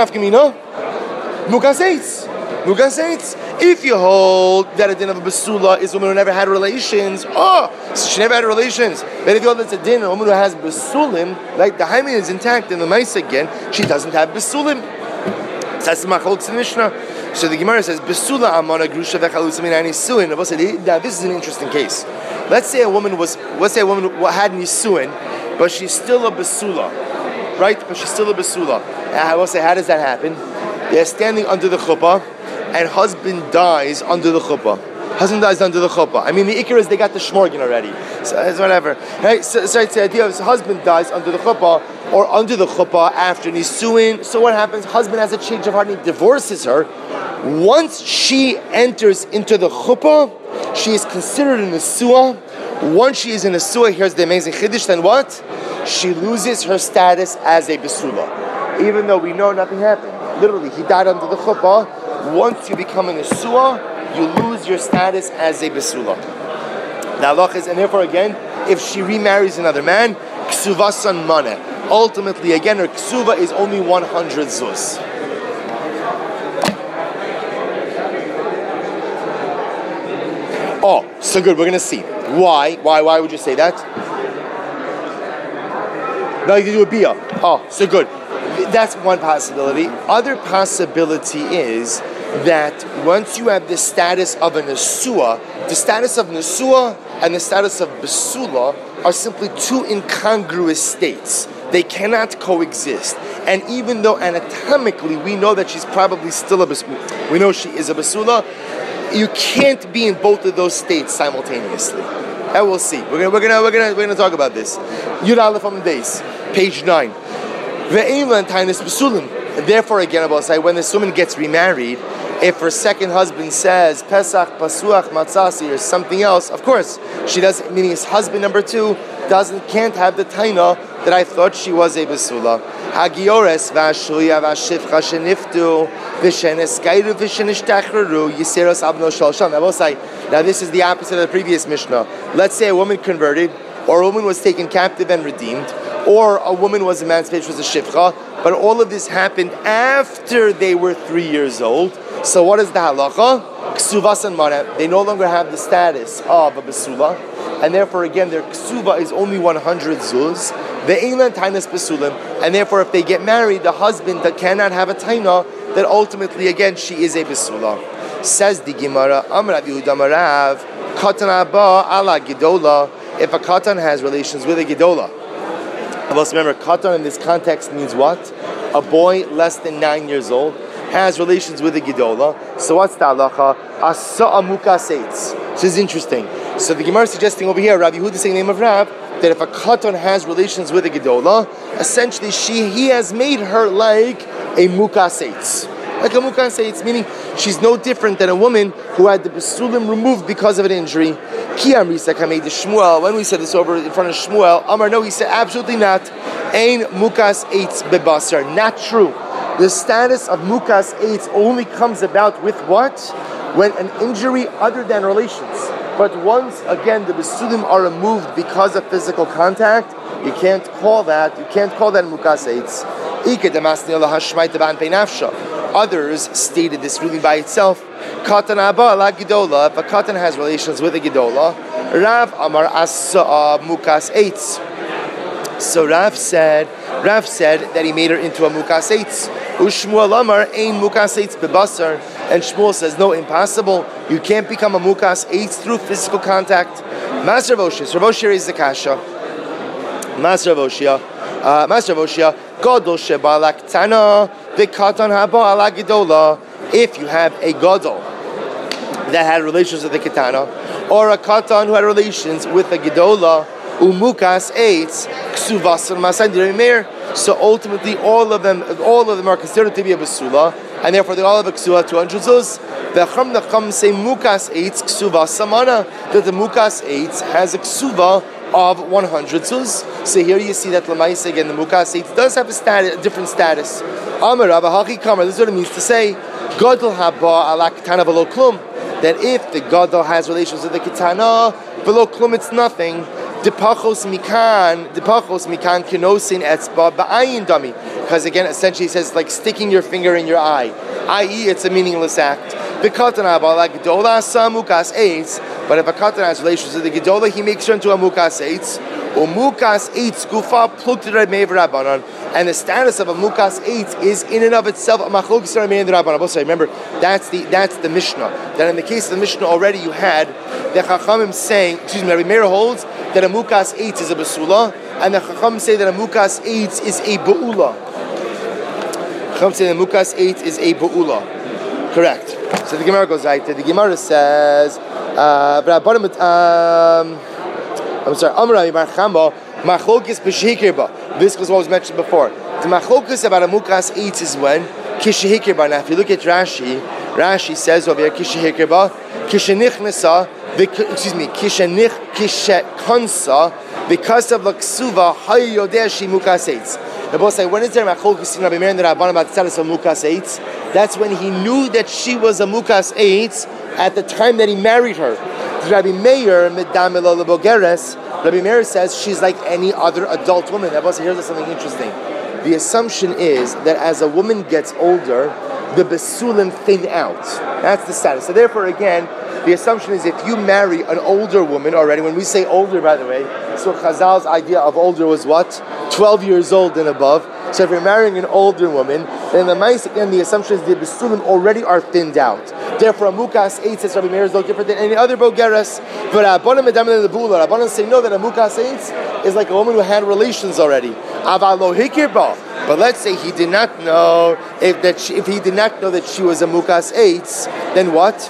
Mukas eitz. Mukas eitz. If you hold that a din of a basula is a woman who never had relations, so she never had relations. But if you hold that's a din of a woman who has basulim, like the hymen is intact in the mice again, she doesn't have basulim. That's the machlok to the Mishnah. So the Gemara says, basula amana grusha v'chalusa min nisuin. Now this is an interesting case. Let's say a woman had nisuin, but she's still a basula, right? But she's still a basula. I will say, how does that happen? They're standing under the chuppah, and husband dies under the chuppah. Husband dies under the chuppah. I mean, the ikar is they got the shmorgin already. So it's whatever. Right? So it's the idea of husband dies under the chuppah, or under the chuppah after nisuin. So what happens? Husband has a change of heart and he divorces her. Once she enters into the chuppah, she is considered a nesua. Once she is in a nesua, here's the amazing chiddush, then what? She loses her status as a besula. Even though we know nothing happened. Literally, he died under the chuppah. Once you become a nesua, you lose your status as a besula. Now, and therefore again, if she remarries another man, ksuva san maneh. Ultimately, again, her ksuva is only 100 zuz. Oh, so good. We're going to see. Why? Why would you say that? No, you can do a bia. Oh, so good. That's one possibility. Other possibility is that once you have the status of a nesua, the status of nesua and the status of besula are simply two incongruous states. They cannot coexist. And even though anatomically we know that she's probably still a besula, we know she is a besula, you can't be in both of those states simultaneously. And we'll see. We're gonna talk about this. Yud Aleph on the days, page 9. Therefore, again, I will say, when this woman gets remarried, if her second husband says Pesach, Pasuach, Matzasi, or something else, of course she doesn't. Meaning his husband number 2 can't have the taina that I thought she was a besula. Hagiores v'ashuya v'ashivcha sheniftu v'sheneskayru v'shenishtachreru yiseros abno shalsham. I will say, now this is the opposite of the previous Mishnah. Let's say a woman converted, or a woman was taken captive and redeemed, or a woman was emancipated, was a shivcha, but all of this happened after they were 3 years old. So what is the halacha? Ksuvas and maneh. They no longer have the status of a besula, and therefore again their ksuva is only 100 zuz. The eilan tainas besulim, and therefore if they get married, the husband that cannot have a taina, that ultimately again she is a besula. Says the Gemara, Amar Yehuda Marav, Katan Abba ala Gedola. If a katan has relations with a gedola, let's remember, katan in this context means what? A boy less than 9 years old has relations with a gedola. So what's the halacha? Asa mukas eitz. This is interesting. So the Gemara is suggesting over here, Rabbi Yehuda saying the name of Rav, that if a katan has relations with a gedola, essentially he has made her like a mukas eitz. Like a mukas eitz, meaning she's no different than a woman who had the besulim removed because of an injury. Ki amrisa kamei de Shmuel. When we said this over in front of Shmuel, Amar, no, he said absolutely not. Ein mukas eitz bebasar. Not true. The status of mukas eitz only comes about with what? When an injury other than relations. But once again the besulim are removed because of physical contact, you can't call that mukas eitz. Others stated this ruling by itself. Katan haba ala gedola. If a katan has relations with a gedola, Rav amar asa mukas eitz. So Rav said that he made her into a mukas eitz. Ushmuel amar ein mukas eitz bebasar. And Shmuel says, no, impossible. You can't become a mukas eitz through physical contact. Master Voshia is the kasha. Master Voshia, Gadol sheba ala ktana, v'katan haba ala gedola. If you have a gadol that had relations with the ketana, or a katan who had relations with a gedola, umukas eitz ksuvasar masadir meir. So ultimately, all of them are considered to be a basula, and therefore they all have a ksuva 200 zuz. The Chum say mukas eitz ksuva samana, that the mukas eitz has a ksuva of 100 zuz. So here you see that Lamaisa again, the mukas eitz does have a different status. Amar Rabba Haki Kamar. This is what it means to say gadol haba ala ketana v'lo klum. That if the gadol has relations with the ketana v'lo klum, it's nothing. Depachos mikan kenosin etzba ba'ayin dami. Because again, essentially, it says like sticking your finger in your eye, i.e., it's a meaningless act. But if a katan has relations with the gedola, he makes her into a mukas eitz. Mukas eitz gufa pluked rabbanon, and the status of a mukas eitz is in and of itself a machlokes rabbanon. Remember, that's the Mishnah. That in the case of the Mishnah already, you had the Chachamim saying, Rabbi Meir holds that a mukas eitz is a basula, and the Chachamim say that a mukas eitz is a ba'ula. Chachamim say that mukas eitz is a ba'ula. Correct. So the Gemara goes right there. The Gemara says, Amrami Bar Chamba, machlokes b'shehikirba. This was what was mentioned before. The machlokes about a mukas eitz is when kishehikirba. Now, if you look at Rashi says over here kishehikirba, kishenichnesa, kishekonsa, because of laksuva hayodeh shi mukas eitz. The boss say, when is there machlokes in Rabbi Meir and the Rabbanan about the status of mukas eitz? That's when he knew that she was a mukas eitz at the time that he married her. Rabbi Meir says she's like any other adult woman. That boss, here's something interesting. The assumption is that as a woman gets older, the besulim thin out. That's the status. So therefore, again, the assumption is if you marry an older woman already, when we say older, by the way, so Chazal's idea of older was what? 12 years old and above. So if you're marrying an older woman, then the assumption is the besulim already are thinned out. Therefore, a mukas eitz, says Rabbi Meir, is no different than any other bogeres. But Rabbanan say no, that a mukas eitz is like a woman who had relations already. But let's say he did not know if he did not know that she was a mukas eitz, then what?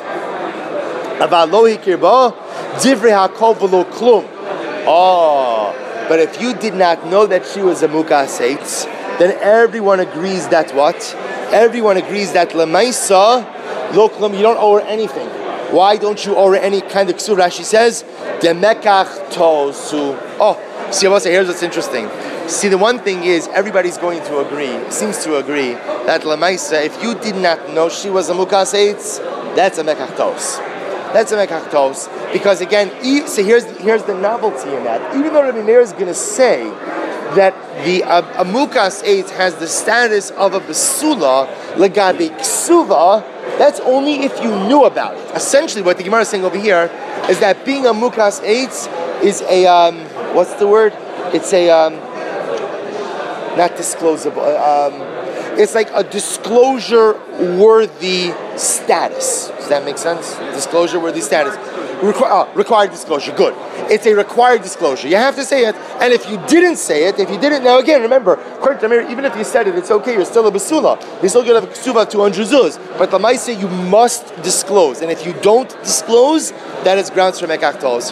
But if you did not know that she was a mukas eitz, then everyone agrees that what? Everyone agrees that lemaisa lo klum, you don't owe her anything. Why don't you owe her any kind of ksur? Rashi says demekach tosu. Oh, see, here's what's interesting. See, the one thing is everybody's going to agree, seems to agree that lemaisa, if you did not know she was a mukas eitz, that's a mekach tos. That's a mekach tos, because again, so here's the novelty in that. Even though Rabbi Meir is going to say that the a mukas eitz has the status of a besula legabe ksuva, that's only if you knew about it. Essentially, what the Gemara is saying over here is that being a mukas eitz is a what's the word? It's a not disclosable. It's like a disclosure-worthy status. Does that make sense? Disclosure-worthy status. Required disclosure. Good. It's a required disclosure. You have to say it. And if you didn't say it, now again, remember, according to Amir, even if you said it, it's okay. You're still a basula. You're still going to have a ksuva 200 zuz. But the Maisa, you must disclose. And if you don't disclose, that is grounds for mekach tos.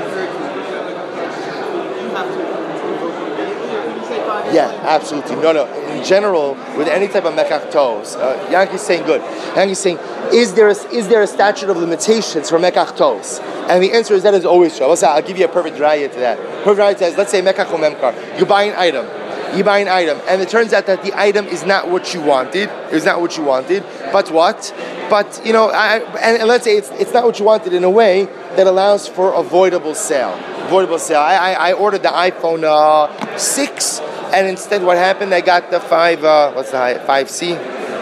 Yeah, absolutely. No. In general, with any type of mekach tos, Yankee's saying good. Yankee's saying, is there a statute of limitations for mekach tos? And the answer is that is always true. I'll give you a perfect raya to that. Perfect raya says, let's say mekach or memkar. You buy an item, and it turns out that the item is not what you wanted. But what? But and let's say it's not what you wanted in a way that allows for avoidable sale. I ordered the iPhone 6. And instead, what happened? I got the 5C,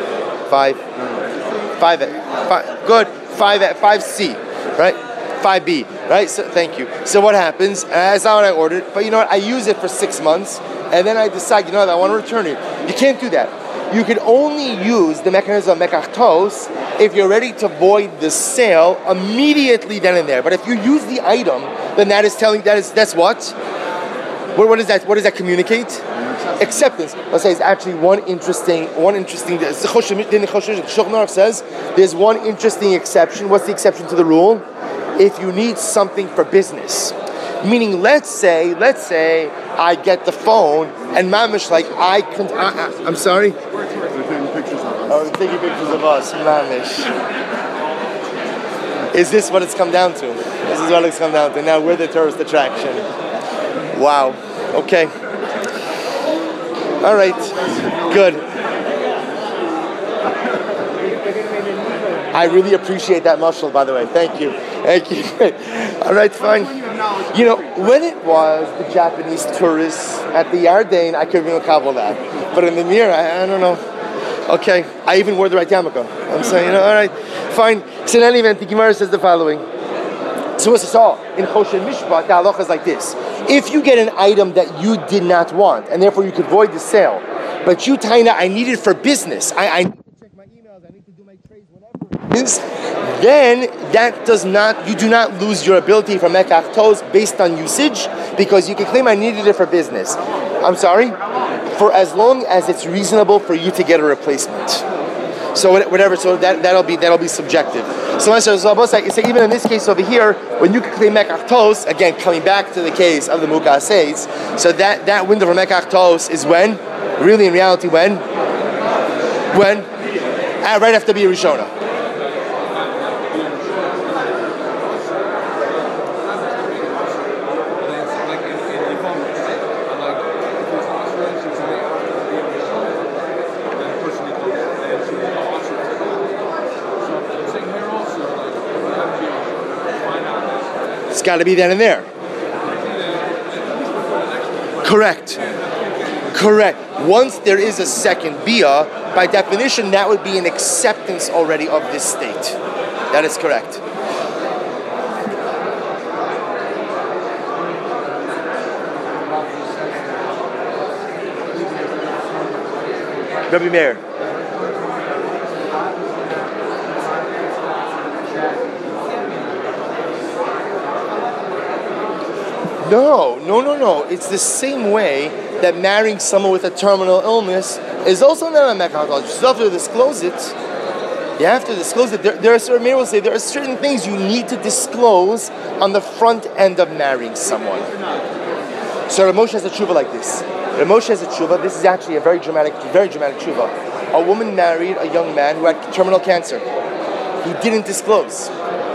5C, right? 5B, right? So thank you. So what happens? That's not what I ordered, but you know what? I use it for 6 months, and then I decide, I want to return it. You can't do that. You can only use the mechanism of mekach tos if you're ready to void the sale immediately then and there. But if you use the item, then that's what? What does that communicate? Acceptance. Let's say it's actually one interesting. The Shulchan Aruch says there's one interesting exception. What's the exception to the rule? If you need something for business, meaning let's say I get the phone and mamish I'm sorry. We're taking pictures of us. Oh, we're taking pictures of us, mamish. Is this what it's come down to? This is what it's come down to. Now we're the tourist attraction. Wow. Okay. All right. Good. I really appreciate that mashal, by the way. Thank you. All right, fine. When it was the Japanese tourists at the Yarden, I couldn't even kabbalah that. But in the mirror, I don't know. Okay. I even wore the right yarmulke. I'm saying, all right, fine. So in any event, the Gemara says the following. So what's this all? In Choshen Mishpat, the halacha is like this. If you get an item that you did not want, and therefore you could void the sale, but you taina, I need it for business, I need to check my emails, I need to do my trades, whatever it is, then you do not lose your ability for mekach tos based on usage, because you can claim I needed it for business. I'm sorry? For as long as it's reasonable for you to get a replacement. So whatever, so that'll be subjective. So even in this case over here, when you can claim mekach tos, again coming back to the case of the Mukha says, so that window for mekach tos is when? Really in reality when? Right after Bia Rishona. Got to be then and there. Correct. Once there is a second bia, by definition, that would be an acceptance already of this state. That is correct. Rabbi Meir. No. It's the same way that marrying someone with a terminal illness is also not a mekach tos. You still have to disclose it. You have to disclose it. There are certain things you need to disclose on the front end of marrying someone. So Rav Moshe has a tshuva like this. This is actually a very dramatic tshuva. A woman married a young man who had terminal cancer. He didn't disclose.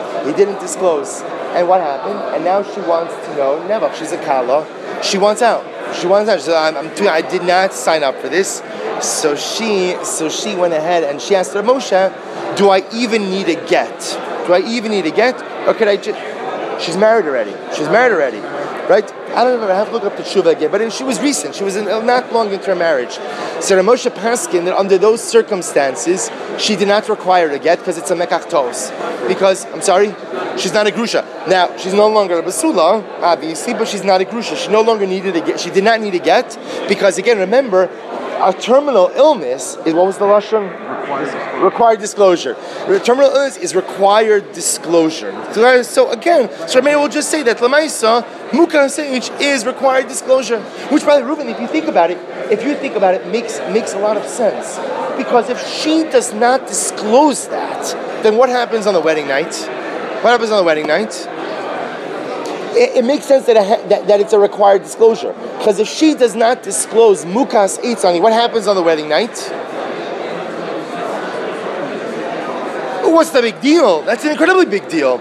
And what happened? And now she wants to know. Never. She's a kala. She wants out. She said, I did not sign up for this. So she went ahead and she asked Rav Moshe, do I even need a get? Or could I just... She's married already. Right? I don't know. I have to look up the tshuva again. But she was recent. She was not long into her marriage. So Rav Moshe paskin that under those circumstances, she did not require a get because it's a mekach tos. Because, I'm sorry, she's not a grusha. Now, she's no longer a basula, obviously, but she's not a grusha. She no longer needed a get. She did not need a get because, again, remember, A terminal illness is, what was the lashon? Required disclosure. Terminal illness is required disclosure. So again, Rabbi will just say that Lamaisa Mukas Eitz is required disclosure. Which, by the way, Reuven, if you think about it, makes a lot of sense. Because if she does not disclose that, then what happens on the wedding night? What happens on the wedding night? It makes sense that it's a required disclosure. Because if she does not disclose Mukas Eitz, what happens on the wedding night? What's the big deal? That's an incredibly big deal.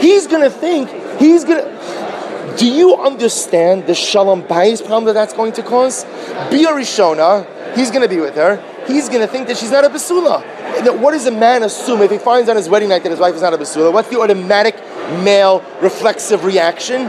Do you understand the Shalom Bayis problem that's going to cause? Bia Rishona, he's going to be with her. He's going to think that she's not a Basula. What does a man assume if he finds on his wedding night that his wife is not a Basula? What's the automatic male reflexive reaction?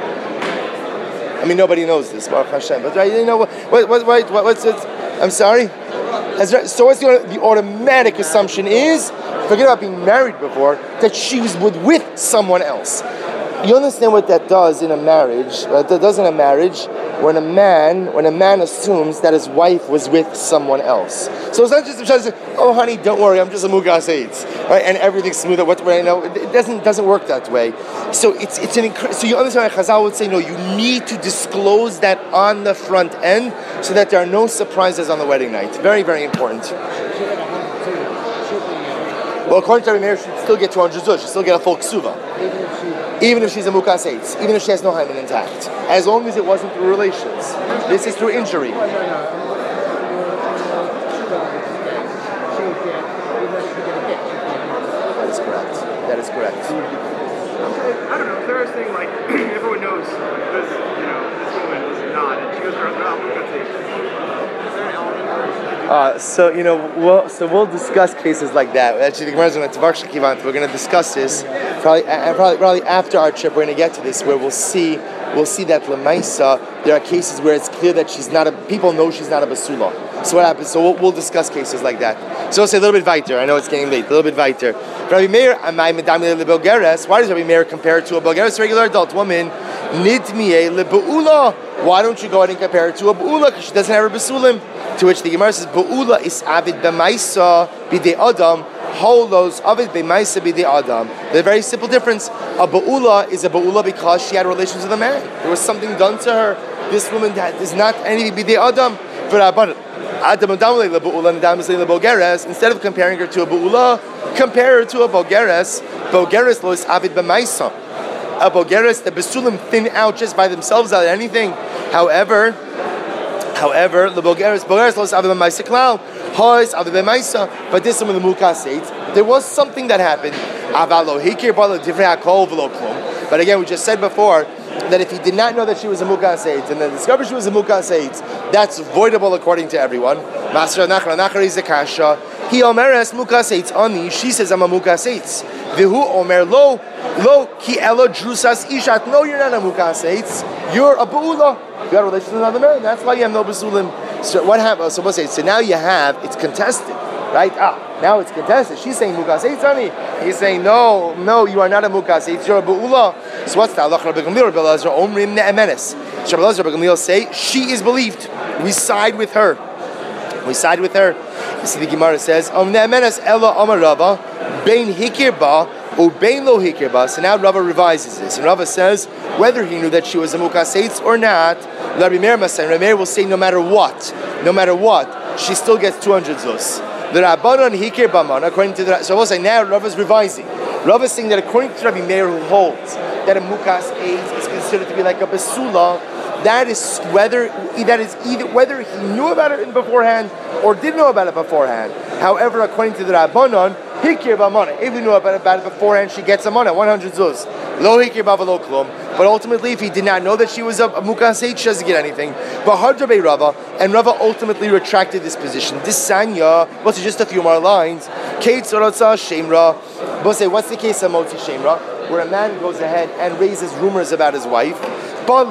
I mean, nobody knows this, Baruch Hashem. But you know what's it? I'm sorry. So what's the automatic assumption is? Forget about being married before, that she was with someone else. You understand what that does in a marriage? That does in a marriage when a man assumes that his wife was with someone else. So it's not just a say, oh honey, don't worry, I'm just a Mukas Eitz, right? And everything's smooth. It doesn't work that way. So so you understand why Chazal would say, no, you need to disclose that on the front end so that there are no surprises on the wedding night. Very, very important. Well, according to Rabbi Meir, she'd still get 200 zuz. She'd still get a full ksuva. Even if she's a Mukas Eitz. Even if she has no hymen intact. As long as it wasn't through relations. This is through injury. That is correct. I don't know. There is a thing like, everyone knows this woman is not, and she goes around, Mukas Eitz. We'll discuss cases like that. Actually, the Gemara is going to Tavak Shekivant. We're going to discuss this probably after our trip. We're going to get to this where we'll see that Lamaisa there are cases where it's clear that people know she's not a basula. So what happens? So we'll discuss cases like that. So we'll say a little bit weiter. I know it's getting late. A little bit weiter. Rabbi Meir, why does Rabbi Meir compare it to a Bulgaris, regular adult woman? Nidmiye lebeula. Why don't you go ahead and compare it to a beula? Because she doesn't have her basulim. To which the Gemara says, beula is avid b'maisa b'dei adam. Holos avid b'maisa b'dei adam. There's a very simple difference. A beula is a beula because she had relations with a man. There was something done to her. This woman is not anything b'dei adam. Instead of comparing her to a beula, compare her to a bulgaris. Bulgaris lo is avid b'maisa. A bulgaris, the besulim thin out just by themselves without anything. However, the bulgaris los avid b'maisa klal, hois avid b'maisa. But this one with the Mukas Eitz, there was something that happened. But again, we just said before that if he did not know that she was a Mukas Eitz and then discovered she was a Mukas Eitz, that's voidable according to everyone. Master Nachar is a kasha. He omeres Mukas Eitz ani. She says I'm a Mukas Eitz. Vihu omer lo ki elo drusas ishat. No, you're not a Mukas Eitz. You're a beula. You got a relation with another man. That's why you have no basulim. So what happened? So now you have it's contested, right? Now it's contested. She's saying Mukas Eitz ani. He's saying no, you are not a Mukas Eitz. You're a beula. So what's that? Rabbi Gamliel, Rabbi Elazar, omrim ne'emenes. Rabbi Elazar, Rabbi Gamliel say she is believed. We side with her. You see, the Gemara says, ne'emenes ela amar Rava, bein hikir ba, or bein lo hikir ba. So now Rava revises this. And Rava says, whether he knew that she was a Mukas Eitz or not, Rabbi Meir will say no matter what, she still gets 200 zuz. The Rabbanon hikir baman, according to the... So we'll say now Rava's revising. Rava's saying that according to Rabbi Meir, who holds that a Mukas Eitz is considered to be like a basula, that is whether he knew about it beforehand or didn't know about it beforehand. However, according to the Rabbanon, hikir b'amana. If he knew about it beforehand, she gets a mana, 100 zuz. Lo hikir b'avalo klum. But ultimately, if he did not know that she was a Mukas Eitz, she doesn't get anything. But Hardrabe Rava, and Rava ultimately retracted this position. This Sanya, what's just a few more lines? Kate Sorotza Shemra. But say, what's the case of Motzi Shemra? Where a man goes ahead and raises rumors about his wife. A man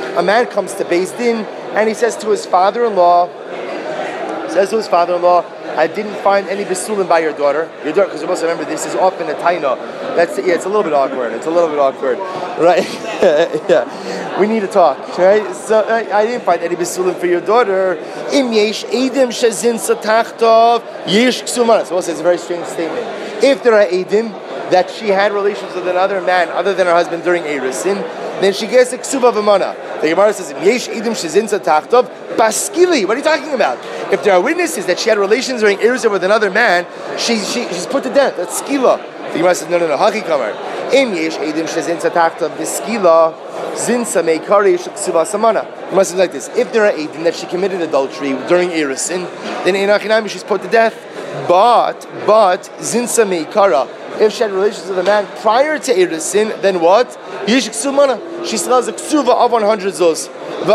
comes to Beis Din and he says to his father-in-law, I didn't find any besulim by your daughter. Your daughter, because you must remember, this is often a taina. It's a little bit awkward. Right? Yeah. We need to talk, right? So I didn't find any besulim for your daughter. Im yesh edim shezin satachtov yesh ksumana. So it's a very strange statement. If there are edim that she had relations with another man other than her husband during Erusin, then she gets a ksuva v'mana. The Gemara says, yesh edim shezin satachtov baskili. What are you talking about? If there are witnesses that she had relations during Erusin with another man, she's put to death. That's skila. The Gemara says, no, haki kamar. Im yesh edim shezin satachtov biskila zinsa meikari ksuva samana. It must be like this. If there are edim that she committed adultery during Erusin, then inachinami she's put to death. But zinsa meikara. If she had relations with a man prior to Erusin, then what? Yesh ksumana. She still has a ksuva of 100 zos. So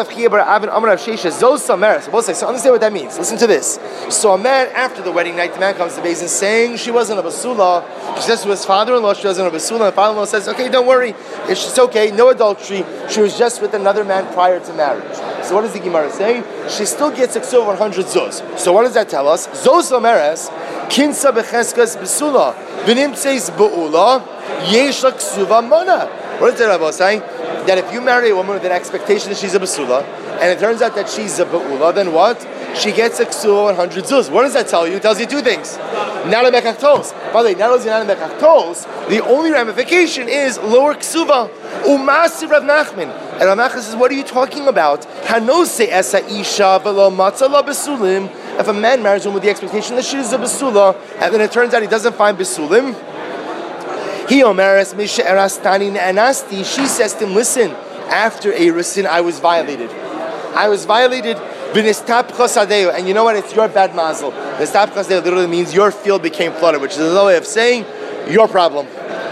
understand what that means. Listen to this. So a man, after the wedding night, the man comes to Beis Din saying she wasn't a basula. She says to his father-in-law she wasn't a basula. And the father-in-law says, okay, don't worry. It's okay, no adultery. She was just with another man prior to marriage. So what does the Gemara say? She still gets a ksuva of 100 zos. So what does that tell us? Zos omeres, kinsa becheskas basula. V'nim says ba'ula, yesh la ksuva mana. What does the Rabbi say? That if you marry a woman with an expectation that she's a basula, and it turns out that she's a ba'ula, then what? She gets a ksuva 100 zuz. What does that tell you? It tells you two things. Not a mekachtos. By the way, not only not a mekachtos, the only ramification is lower ksuva. Umasi Rav Nachman. And Rav Nachman says, what are you talking about? Hanose esa isha velo matzala basulim. If a man marries a woman with the expectation that she is a basula, and then it turns out he doesn't find basulim, he omeres misha erastani ne'anasti. She says to him, listen, after Erusin, I was violated. V'nistapcha sadeo. And you know what? It's your bad mazel. Nistapcha sadeo literally means your field became flooded, which is another way of saying your problem.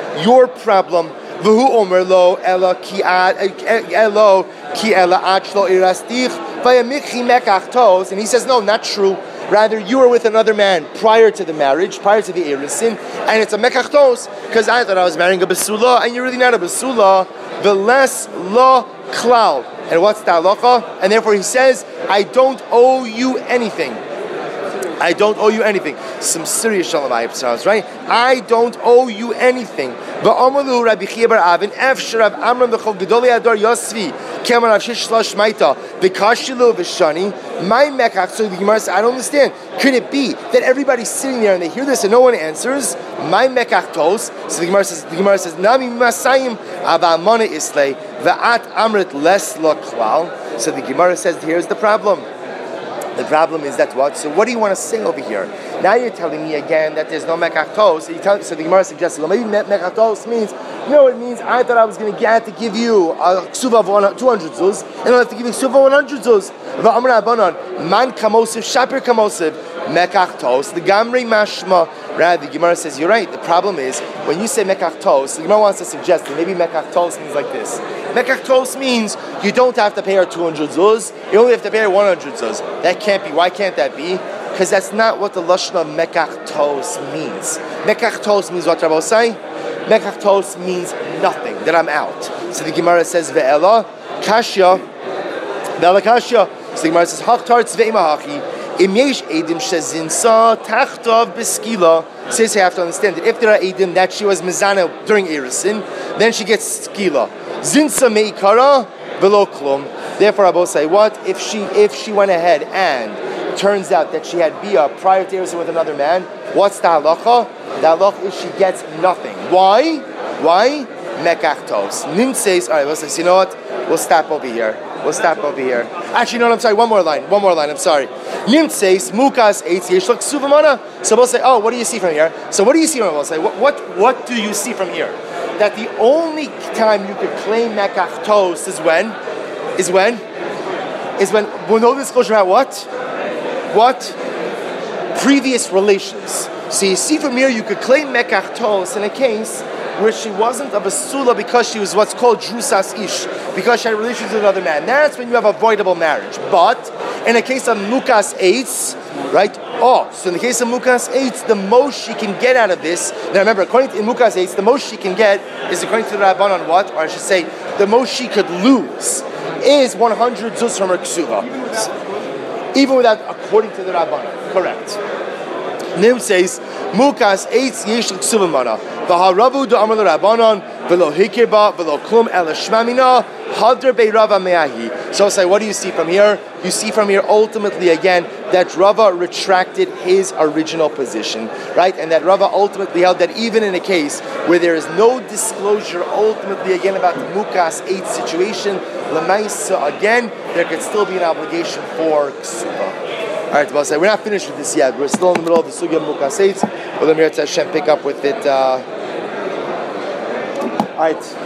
V'hu omer lo ela ki ela achlo irastich v'yamikchi mekachtos. And he says, no, not true. Rather, you were with another man prior to the marriage, prior to the Erusin, and it's a mekachtos, because I thought I was marrying a basula, and you're really not a basula. The less la klal. And what's the halacha? And therefore he says, I don't owe you anything. Some serious shalom ayib, right? I don't owe you anything. But Amalu Rabbi Chia bar Avin, Efshar Rav Amram v'chol Gedolei Ador Yosvi, Kemar Rav Shish Shlosh Maita, v'kashilu v'shani, my mekach. So the Gemara says, I don't understand. Could it be that everybody's sitting there and they hear this and no one answers? My mekach tos. So the Gemara says, Nami masayim avamana islay v'at amrit les lo klal. So the Gemara says, here's the problem. The problem is that what? So what do you want to say over here? Now you're telling me again that there's no mekachtos. So the Gemara suggests, well, maybe mekachtos means, it means I thought I was going to get to give you a ksuva of 200 zuz, and I have to give you ksuva of 100 zuz. V'amra abanon, man kamosiv, shapir kamosiv, mekachtos, the gamri mashma. Rather, the Gemara says, you're right. The problem is, when you say mekachtos, the Gemara wants to suggest that maybe mekachtos means like this. Mekachtos means you don't have to pay her 200 zuz, you only have to pay her 100 zuz. That can't be. Why can't that be? Because that's not what the lashon of mekachtos means. Mekachtos means what Rabbi say? Mekachtos means nothing, that I'm out. So the Gemara says, ve'ela kashya, ve'ela kashya. So the Gemara says, hachtar tzve'imahachi. Im yesh edim shezinsa tachtav beskila. Says you have to understand that if there are edim that she was mezana during Erusin, then she gets skila. Zinsa meikara velo klum. Therefore, Abba say what? If she went ahead and turns out that she had bia prior to Erusin with another man, what's the halacha? The halacha is she gets nothing. Why? Mekachtos. Nim says, all right, let's say, you know what? We'll stop over here. Actually, no, I'm sorry. One more line. I'm sorry. Nim says, mukas eitz yeshlak suvamana. So we'll say, oh, what do you see from here? So what do you see from here? We'll say, what do you see from here? That the only time you could claim mekachtos is when? No disclosure about what? Previous relations. So you see from here, you could claim mekachtos in a case where she wasn't a basula because she was what's called drusas ish, because she had relations with another man. That's when you have avoidable marriage. But in a case of mukas eitz, right? So in the case of mukas eitz, the most she can get out of this. Now remember, according to mukas eitz, the most she can get is according to the Rabbanon what? Or I should say, the most she could lose is 100 zuz from her ksuva. Even without, according to the Rabbanon. Correct. Nim says, Mukas eitz yesh l'ksuvimana. V'haravu da'amar l'Rabbanon, v'lo hikirba, v'lo klum el shmamina, hadr bei Rava me'ahi. So say, what do you see from here? You see from here, ultimately, again, that Rava retracted his original position, right? And that Rava ultimately held that even in a case where there is no disclosure, ultimately, again, about the Mukas 8 situation, Lamaisa, again, there could still be an obligation for Ksuba. All right, well, we're not finished with this yet. We're still in the middle of the Sugya Mukas 8. We'll let Mir Hashem pick up with it. All right.